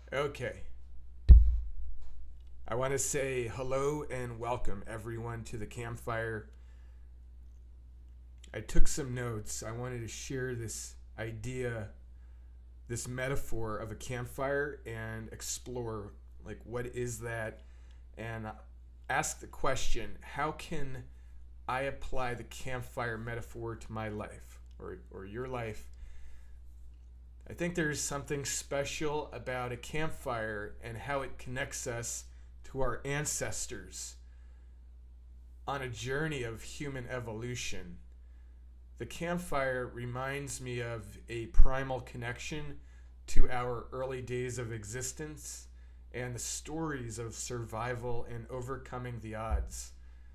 Okay. I want to say hello and welcome everyone to the campfire. I took some notes. I wanted to share this idea, this metaphor of a campfire and explore what is that, and ask the question, how can I apply the campfire metaphor to my life or your life? I think there's something special about a campfire and how it connects us to our ancestors on a journey of human evolution. The campfire reminds me of a primal connection to our early days of existence and the stories of survival and overcoming the odds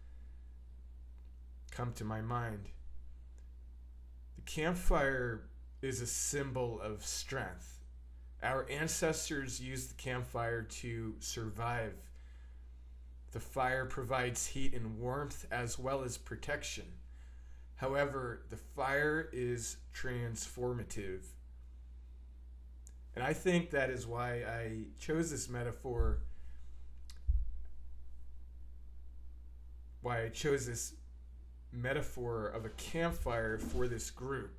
come to my mind. The campfire is a symbol of strength. Our ancestors used the campfire to survive. The fire provides heat and warmth as well as protection. However, the fire is transformative. And I think that is why I chose this metaphor, of a campfire for this group.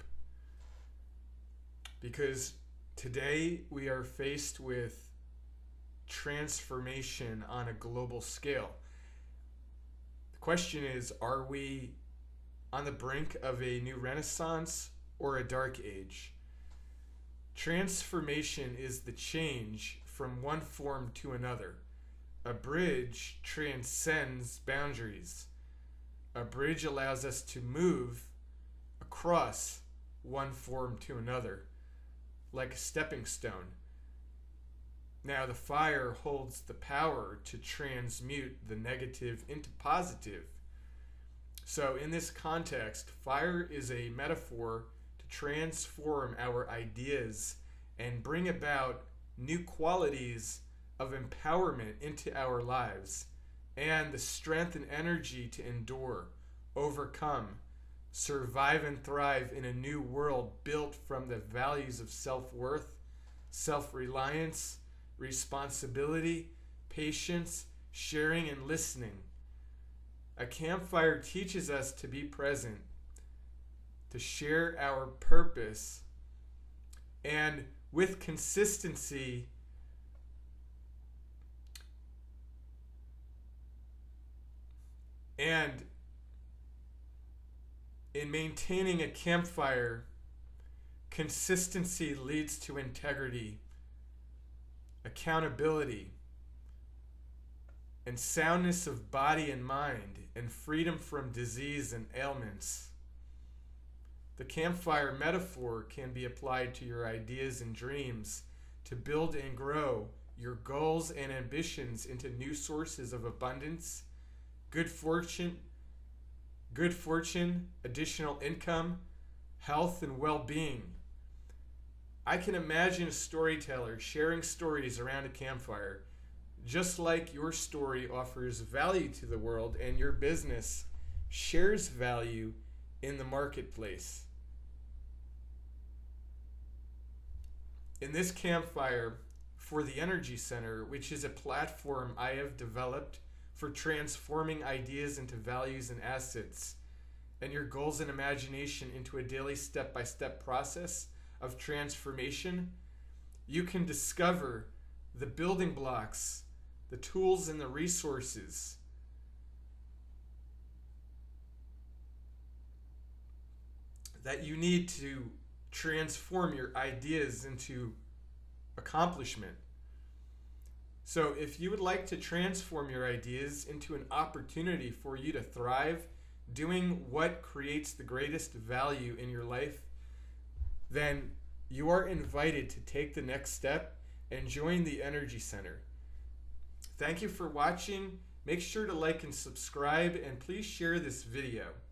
Because today we are faced with transformation on a global scale. The question is, are we on the brink of a new renaissance or a dark age? Transformation is the change from one form to another. A bridge transcends boundaries. A bridge allows us to move across one form to another, like a stepping stone. Now, the fire holds the power to transmute the negative into positive. So, in this context, fire is a metaphor to transform our ideas and bring about new qualities of empowerment into our lives, and the strength and energy to endure, overcome, survive and thrive in a new world built from the values of self-worth, self-reliance, responsibility, patience, sharing, and listening. A campfire teaches us to be present, to share our purpose, and with consistency, and in maintaining a campfire, consistency leads to integrity, accountability, and soundness of body and mind, and freedom from disease and ailments. The campfire metaphor can be applied to your ideas and dreams to build and grow your goals and ambitions into new sources of abundance, good fortune, additional income, health, and well-being. I can imagine a storyteller sharing stories around a campfire, just like your story offers value to the world and your business shares value in the marketplace. In this campfire for the Energy Center, which is a platform I have developed for transforming ideas into values and assets, and your goals and imagination into a daily step-by-step process of transformation, you can discover the building blocks, the tools, and the resources that you need to transform your ideas into accomplishment. So if you would like to transform your ideas into an opportunity for you to thrive, doing what creates the greatest value in your life, then you are invited to take the next step and join the Energy Center. Thank you for watching. Make sure to like and subscribe, and please share this video.